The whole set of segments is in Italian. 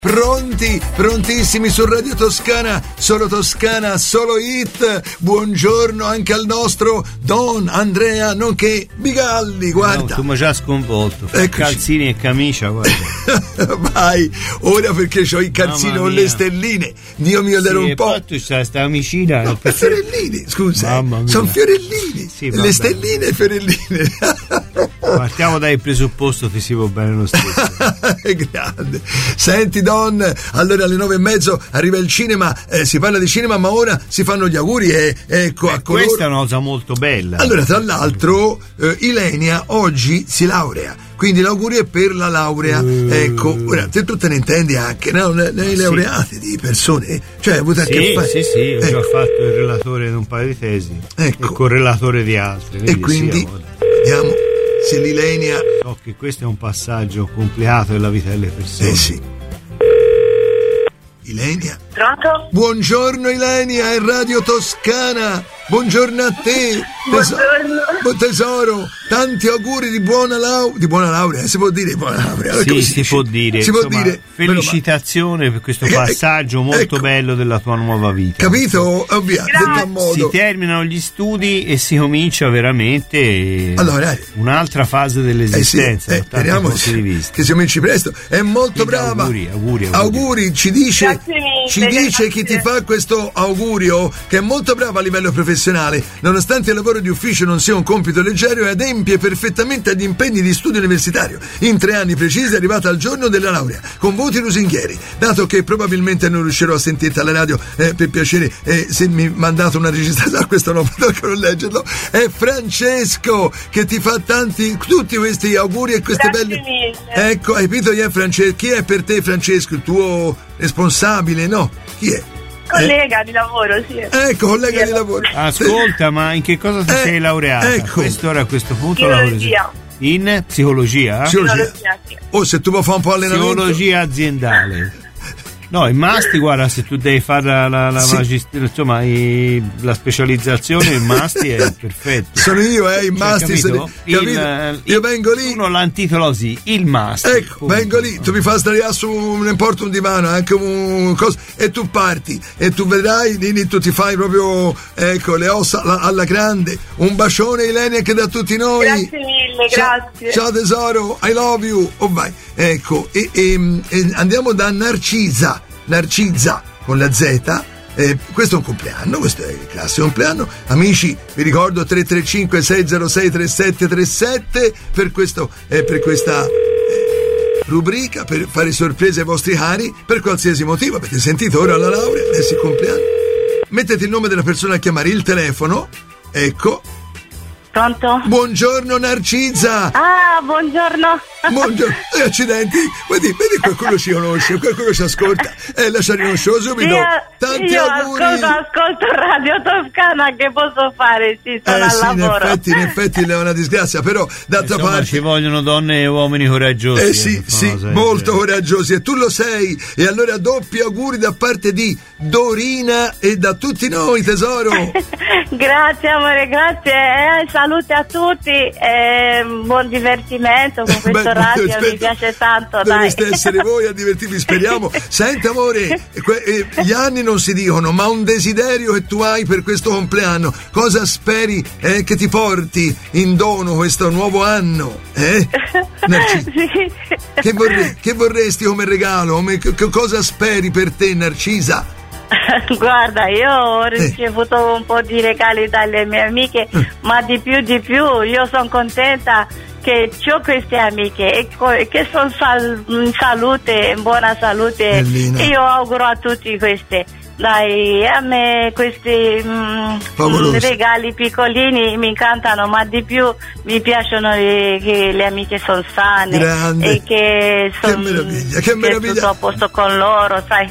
Pronti, prontissimi su Radio Toscana, solo hit. Buongiorno anche al nostro Don Andrea, nonché Bigalli, guarda. No, tu mi hai già sconvolto. Eccoci. Calzini e camicia, guarda. Vai, ora perché c'ho i calzini con le stelline. Dio mio, ero un po'. E tu c'hai sta amicina. No, fiorellini, scusa. Sono fiorellini. Sì, le stelline e fiorelline. Partiamo dal presupposto ti si può bene lo stesso. È grande. Senti Don, allora alle 9:30 arriva il cinema, si parla di cinema, ma ora si fanno gli auguri e ecco a coloro. Questa è una cosa molto bella. Allora, tra l'altro, Ilenia oggi si laurea, quindi l'augurio è per la laurea. Ecco, ora tu te ne intendi anche, no? Nei laureati di persone, cioè hai avuto a che fare. Sì, ho già fatto il relatore di un paio di tesi, ecco, e correlatore di altre. E quindi vediamo se l'Ilenia. So che questo è un passaggio complicato della vita delle persone. Sì. Ilenia. Pronto? Buongiorno Ilenia, è Radio Toscana. Buongiorno a te. Tesoro, tanti auguri di buona laurea, si può dire buona laurea? Sì, si può dire. Si può dire. Felicitazione per questo passaggio molto bello della tua nuova vita. Capito? Modo. Si terminano gli studi e si comincia veramente un'altra fase dell'esistenza. Speriamo che si cominci presto. È molto brava. Auguri, ci dice chi ti fa questo augurio che è molto brava a livello professionale, nonostante il lavoro di ufficio non sia un compito leggero, e adempie perfettamente agli impegni di studio universitario. In 3 anni precisi è arrivata al giorno della laurea con voti lusinghieri. Dato che probabilmente non riuscirò a sentirti alla radio, per piacere, se mi mandate una registrazione, questo non potrò non leggerlo, è Francesco che ti fa tutti questi auguri e queste belle mille. Ecco, hai capito? Chi è per te Francesco, il tuo responsabile? No, chi è? Collega di lavoro, sì. Ecco, collega di lavoro. Ascolta, ma in che cosa ti sei laureata? Ecco. A questo punto Psicologia. In psicologia? Psicologia, sì. Se tu vuoi fare un po' allenamento. Psicologia aziendale. No, in Masti, guarda, se tu devi fare la specializzazione in Masti è perfetto. Sono io, in Masti. Capito? Io vengo lì. Uno l'intitola così, il Masti. Ecco, vengo lì, tu mi fai stare su, non importa un divano, anche un coso, e tu parti, e tu vedrai, lì tu ti fai proprio, ecco, le ossa alla grande. Un bacione, Ilenia, anche da tutti noi. Grazie mille, grazie. Ciao tesoro, I love you. Oh, vai. Ecco, e andiamo da Narcisa con la Z. Questo è un compleanno, questo è il classico compleanno. Amici, vi ricordo 335 606 3737 per questa rubrica, per fare sorprese ai vostri cari per qualsiasi motivo. Avete sentito ora la laurea, adesso il compleanno. Mettete il nome della persona a chiamare, il telefono. Ecco. Pronto? Buongiorno Narcisa. Buongiorno. Buongiorno. Accidenti, vedi qualcuno ci conosce, qualcuno ci ascolta, la ci riconoscevo subito. Tanti auguri. Ascolto Radio Toscana, che posso fare? Sì, sono al lavoro. In effetti è una disgrazia, però d'altra parte ci vogliono donne e uomini coraggiosi. Sì, molto coraggiosi, e tu lo sei. E allora doppi auguri da parte di Dorina e da tutti noi, tesoro. Grazie amore, grazie, salute a tutti, buon divertimento con questo radio, mi piace tanto. Dovreste essere voi a divertirvi, speriamo. Senti amore, gli anni non si dicono, ma un desiderio che tu hai per questo compleanno, cosa speri che ti porti in dono questo nuovo anno? Narcisa? Sì. Che vorresti come regalo? Cosa speri per te, Narcisa? Guarda, io ho ricevuto un po' di regali dalle mie amiche, ma di più io sono contenta che ho queste amiche che sono in salute, in buona salute. Bellina. Io auguro a tutti queste. Dai, a me questi regali piccolini mi incantano, ma di più mi piacciono che le amiche sono sane. Grande. E che meraviglia. Tutto a posto con loro, sai.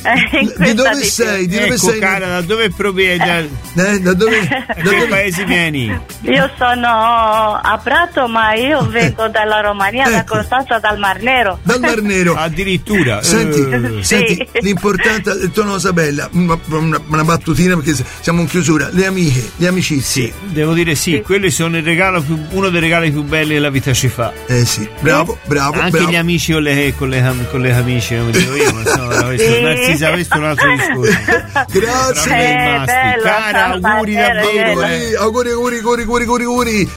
Di dove sei? Di dove sei? Cara, da dove provieni? Da dove paesi vieni? Io sono a Prato, ma io vengo dalla Romania, da Costanza, dal Mar Nero. Dal Mar Nero. Addirittura. Senti, l'importante, tua Isabella, una battutina perché siamo in chiusura. Le amiche, gli amicizie. Sì, devo dire sì, quelli sono uno dei regali più belli che la vita ci fa. Sì, bravo. Anche gli amici con le amiche, non dico io, ma questo è un altro discorso. Grazie. Cara, auguri davvero. Auguri.